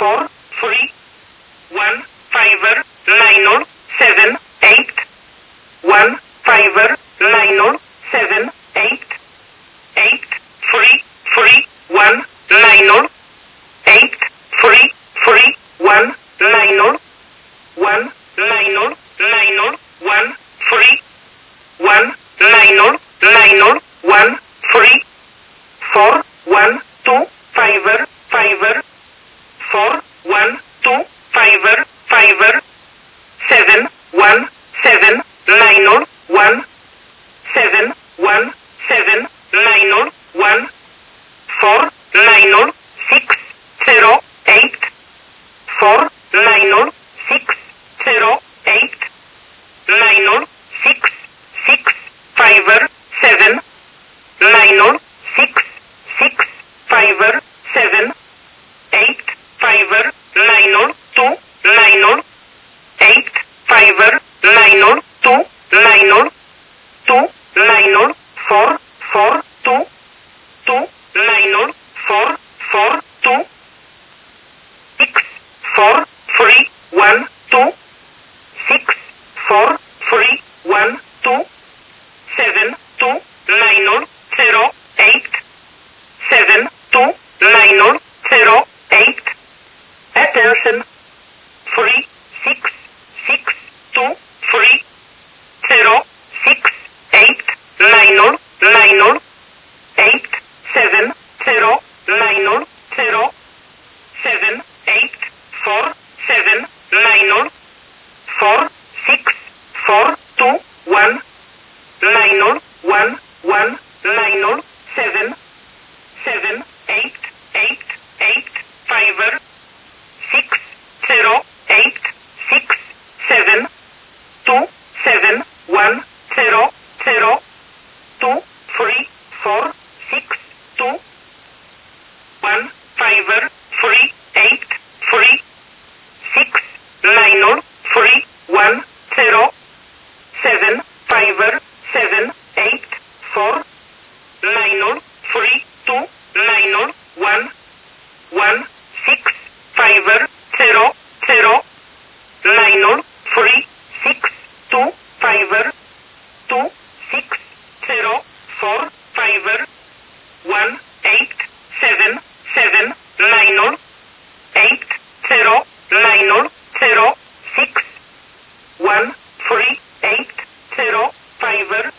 4 3 1 5 9 7 8 1 5 9 7 8 8 3 3 1 9 8 3 3 1 9 1 9 9 1 3 1 9 9 1 3 4 1 2 5 5 4 1 2 5 5 7 1 7 9 1 7 1 7 9 1 4 9 6 0 8 4 9 6 0 8 9 6 6 5 7 9 6 6 5 7 8 5 9 2 9 8 5 9 2 9 2 9 4 4 2 2 9 4 4 2 6 4 3 1 2 6 4 3 1 2 7 2 9 0 8 7 2 9 0 8 Attention 3 6 6 2 3 0 6 8 9 9 8 7 0 9 0 7 8 4 7 9 4 6 4 2 1 9 1 1 9 7 7 8 8 8 5 6 0 8 6 7 2 7 1 0 0 2 3 4 6 2 1 5 3 8 3 6 9 3 1 0 7 5 7 8 4 9 3 2 9 1 1 6 5 0 0 9 3 6 2 5 2 6 0 4 5 1 8 7 7 9 8 0 9 0 6 1 3 8 0 5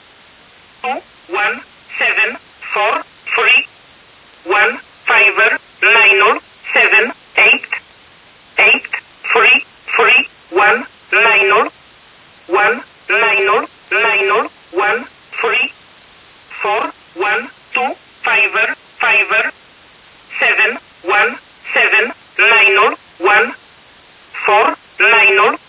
2 1 7 4 3 1 5 9 7 8 8 3 3 1 9 1 9 9 1 3 4 1 2 5 5 7 1 7 9 1 4 9